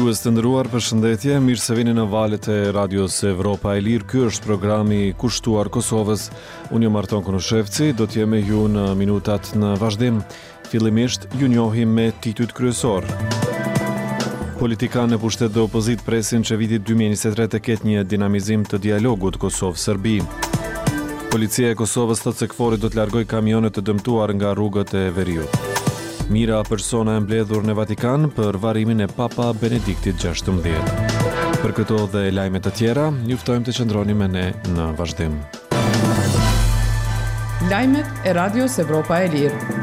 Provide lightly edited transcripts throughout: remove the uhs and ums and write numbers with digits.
Dëgjues të nderuar, përshëndetje, mirë se vini në valët e Radios Evropa e Lirë. Ky është programi kushtuar Kosovës. Unë jam Arton Konoshevci, do të jem me ju në minutat në vazhdim. Fillimisht ju njohim me titujt kryesor. Politikanë në pushtet dhe opozit presin që vitit 2023 të ketë një dinamizim të dialogut Kosovë-Serbi. Policia e Kosovës thotë se KFOR-i do të largoj kamionet të dëmtuar nga rrugët e veriut. Mira persona e mbledhur në Vatikan për varimin e Papa Benediktit XVI. Për këto dhe lajme të tjera, ju ftojmë të qëndroni me ne në vazhdim. Lajmet e Radios Evropa e Lirë.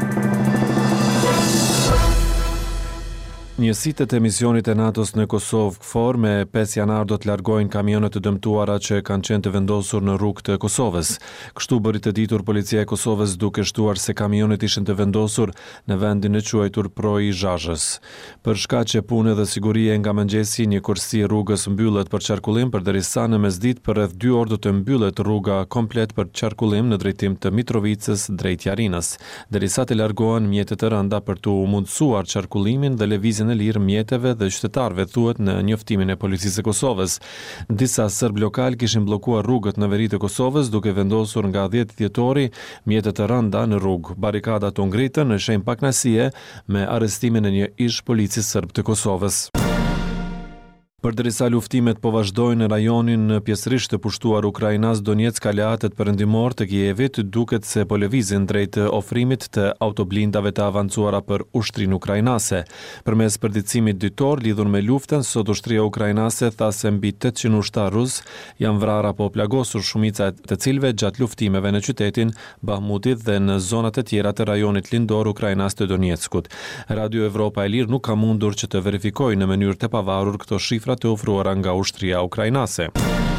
Njësitë e misionit e NATO-s në Kosovë KFOR me 5 janar do të largojnë kamionet të dëmtuara që kanë qenë të vendosur në rrugë të Kosovës. Kështu bëri të ditur policia e Kosovës duke shtuar se kamionet ishin të vendosur në vendin e quajtur Proi Zhazhës. Për shkaqe pune dhe sigurie nga mëngjesi, një kursi rrugës mbyllet për qarkullim përderisa në mesditë për rreth 2 orë do të mbyllet rruga komplet për qarkullim në drejtim të Mitrovicës drejt Jarinës, derisa të largohen mjetet e rënda për të mundësuar qarkullimin dhe lëvizjen e lirë mjeteve dhe qytetarëve, thuhet në njoftimin e policisë së Kosovës. Disa serb lokal kishin bllokuar rrugët në veri të Kosovës duke vendosur nga 10 dhjetori mjete të rënda në rrugë. Barikadat u ngritën në shenjë pakënaqësie me arrestimin e një ish polici serb të Kosovës. Përderisa luftimet po vazhdojnë në rajonin pjesërisht të pushtuar Ukrainas Donetsk, aleatët perëndimor të Kievit duket se po lëvizin drejt ofrimit të autoblindave të avancuara për ushtrinë ukrainase. Përmes përditësimit ditor lidhur me luftën, sot ushtria ukrainase tha se mbi 800 ushtar rus janë vrarë apo plagosur, shumica të cilëve gjatë luftimeve në qytetin Bahmutit dhe në zonat e tjera të rajonit lindor ukrainas të Donetskut. Radio Evropa e Lirë nuk ka mundur që të verifikojë në mënyrë të pavarur këto shifra të ofruara nga ushtria ukrainase.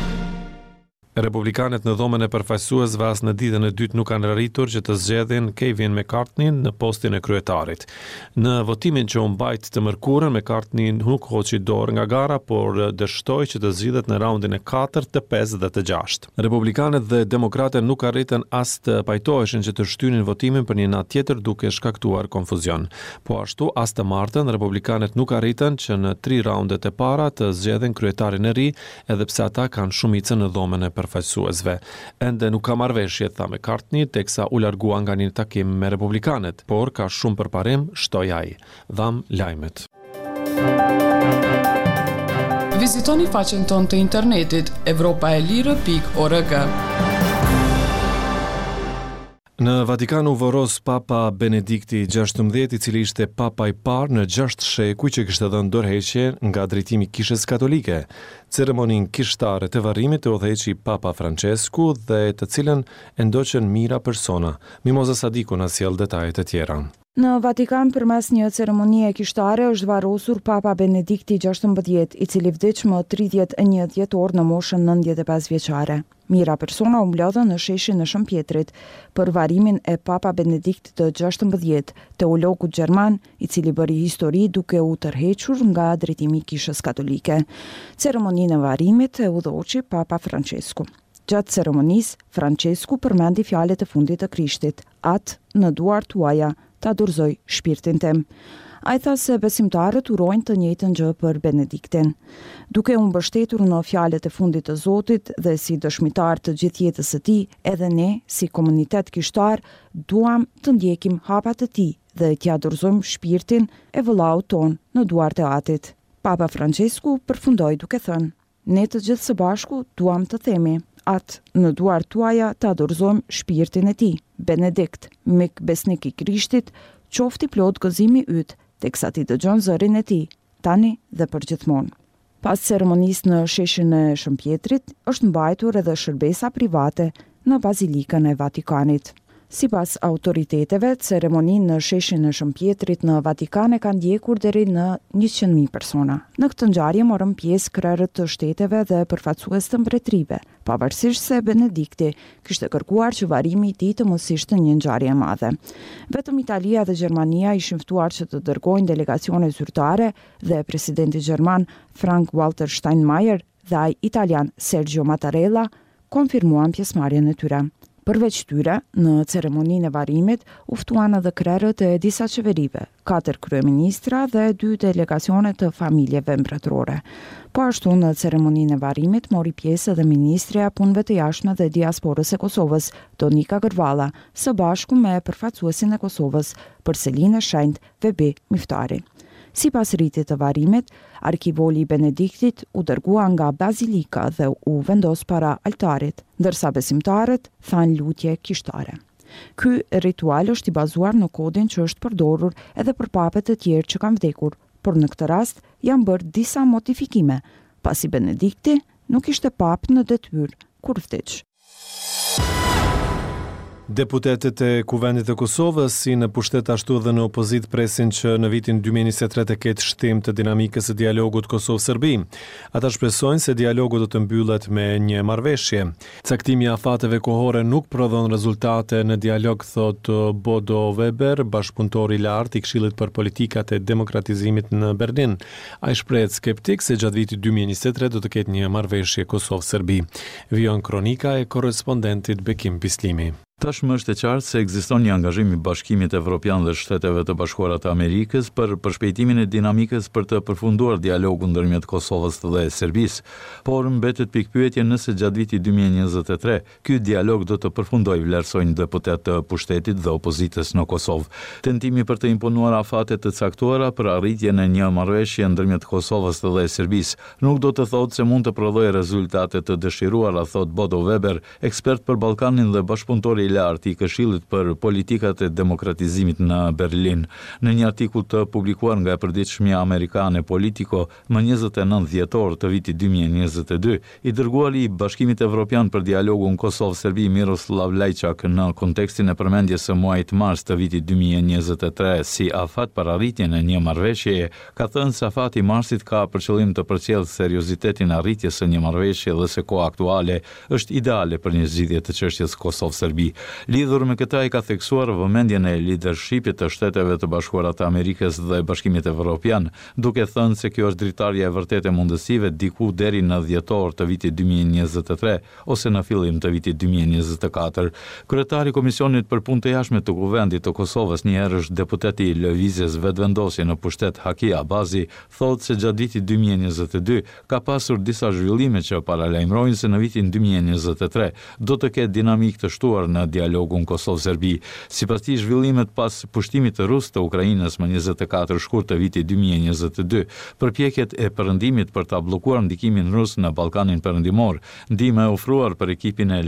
Republikanët në dhomën e përfaqësuesve as në ditën e dytë nuk kanë arritur që të zgjedhin Kevin McCarthy në postin e kryetarit. Në votimin që u mbajt të mërkurën, McCarthy nuk hoqi dorë nga gara, por dështoi që të zgjidhet në raundin e 4, të 5 dhe të 6. Republikanët dhe demokratët nuk arritën as të pajtoheshin që të shtynin votimin për një natë tjetër duke shkaktuar konfuzion. Po ashtu, as të martën, republikanët nuk arritën që në 3 raundet e para të zgjedhin kryetarin e ri, edhe pse ata kanë shumicën në dhomën e përfaqësuesve. Ende nuk ka marrëveshje, tha McCarthy, teksa u largua nga një takim me republikanët, por ka shumë përparim, shtoi ai. Dham lajmet. Vizitoni faqen tonë të internetit europaelire.org. Në Vatikan u voros Papa Benedikti XVI, i cili ishte papa i parë në 6 shekuj që kishte dhënë dorëheqje nga drejtimi i Kishës Katolike. Ceremoninë kishtare të varrimit e udhëheqi Papa Francesku dhe të cilën e ndoqën mira persona. Mimoza Sadiku na sjell detajet e tjera. Në Vatikan përmes një ceremonie kishtare është varrosur Papa Benedikti XVI, i cili vdiq më 31 dhjetor në moshën 95 vjeçare. Mira persona u mblodhën në sheshin në Shëmpjetrit për varimin e Papa Benediktit të XVI, teologu gjerman, i cili bëri histori duke u tërhequr nga drejtimi i Kishës Katolike. Ceremoninë e varimit e udhëhoqi Papa Francesku. Gjatë ceremonisë, Francesku përmendi fjalët e fundit të Krishtit: "Atë në duart tuaja ta dorëzoj shpirtin tim." Ai tha se besimtarët urojnë të njëjtën gjë për Benediktin. Duke u mbështetur në fjalët e fundit të Zotit dhe si dëshmitar të gjithë jetës së tij, edhe ne, si komunitet kishtar, duam të ndjekim hapat e tij dhe t'ia dorëzojmë shpirtin e vëllaut ton në duart e Atit. Papa Francesku përfundoi duke thënë: "Ne të gjithë së bashku duam të themi: atë në duart tuaja ta dorëzojmë shpirtin e tij. Benedikt, mik besnik i Krishtit, qofti plot gëzimi yt, teksa ti dëgjon zërin e tij, tani dhe përgjithmonë." Pas ceremonisë në sheshin e Shëmpjetrit, është mbajtur edhe shërbesa private në Bazilikën e Vatikanit. Sipas autoriteteve, ceremoninë në sheshin e Shëmpjetrit në Vatikan e kanë ndjekur deri në 100.000 persona. Në këtë ngjarje morën pjesë krerët të shteteve dhe përfaqësues të mbretërive, pavarësisht se Benedikti kishte kërkuar që varimi i tij të mos ishte një ngjarje e madhe. Vetëm Italia dhe Gjermania ishin ftuar që të dërgojnë delegacione zyrtare dhe presidenti gjerman Frank-Walter Steinmeier dhe ai italian Sergio Mattarella konfirmuan pjesëmarrjen e tyre. Përveç tyre, në ceremoninë e varimit, uftuan edhe krerët e disa qeverive, 4 kryeministra dhe 2 delegacione të familjeve mbretërore. Po ashtu në ceremoninë e varimit mori pjesë edhe ministreja punëve të jashtme dhe diasporës e Kosovës, Donika Gërvalla, së bashku me përfaqësuesin e Kosovës, Përselinë e Shenjtë Vebi Miftari. Sipas rritit të varimit, arkivoli i Benediktit u dërgua nga bazilika dhe u vendos para altarit, ndërsa besimtarët thanë lutje kishtare. Ky ritual është i bazuar në kodin që është përdorur edhe për papet të tjerë që kanë vdekur, por në këtë rast janë bërë disa modifikime, pasi Benedikti nuk ishte pap në detyrë kur vdiq. Deputetët e Kuvendit të Kosovës, si në pushtet ashtu dhe në opozit, presin që në vitin 2023 të ketë shtim të dinamikës së dialogut Kosovë-Serbi. Ata shpresojnë se dialogu do të mbyllet me një marrëveshje. Caktimi i afateve kohore nuk prodhon rezultate në dialog, thot Bodo Weber, bashkëpunëtor i lartë i Këshillit për Politikat e Demokratizimit në Berlin. Ai shprehet skeptik se gjatë vitit 2023 do të ketë një marrëveshje Kosovë-Serbi. Vijon kronika e korrespondentit Bekim Bislimi. Tashmë është e qartë se ekziston një angazhim i Bashkimit Evropian dhe Shteteve të Bashkuara të Amerikës për përshpejtimin e dinamikës për të përfunduar dialogun ndërmjet Kosovës dhe Serbisë, por mbetet pikpyetje nëse gjatë vitit 2023 ky dialog do të përfundojë, vlerësojnë deputet të pushtetit dhe opozitës në Kosovë. Tentimi për të imponuar afate të caktuara për arritjen e një marrëveshje ndërmjet Kosovës dhe Serbisë nuk do të thotë se mund të prodhojë rezultate të dëshiruara, thot Bodo Weber, ekspert për Ballkanin dhe bashkëpunëtor i lartë i Këshillit për Politikat e Demokratizimit në Berlin. Në një artikull të publikuar nga e përditshmja amerikane Politico më 29 dhjetor të vitit 2022, i dërguari i Bashkimit Evropian për dialogun Kosovë-Serbi Miroslav Lajçak në kontekstin e përmendjes së muajit mars të vitit 2023 si afat për arritjen e një marrëveshjeje, ka thënë se afati i marsit ka për qëllim të përcjellë seriozitetin e arritjes së një marrëveshje dhe se koha aktuale është ideale për një zgjidhje të çështjes Kosovë-Serbi. Lidhur me këtë, ai ka theksuar vëmendjen e lidershipit të Shteteve të Bashkuara të Amerikës dhe Bashkimit Evropian, duke thënë se kjo është dritarja e vërtetë e mundësive diku deri në dhjetor të vitit 2023 ose në fillim të vitit 2024. Kryetari i Komisionit për Punë të Jashtme të Kuvendit të Kosovës, një herë është deputeti i lëvizjes vetëvendosje në pushtet Haki Abazi, thotë se gjatë vitit 2022 ka pasur disa zhvillime që paralajmërojnë se në vitin 2023 do të ketë dinamikë të shtuar në dialogun Kosovë-Serbi. Sipas tij, zhvillimet pas pushtimit të rus të Ukrainës më 24 shkurt të vitit 2022, përpjekjet e perëndimit për ta bllokuar ndikimin rus në Ballkanin Perëndimor, ndihmë e ofruar për ekipin e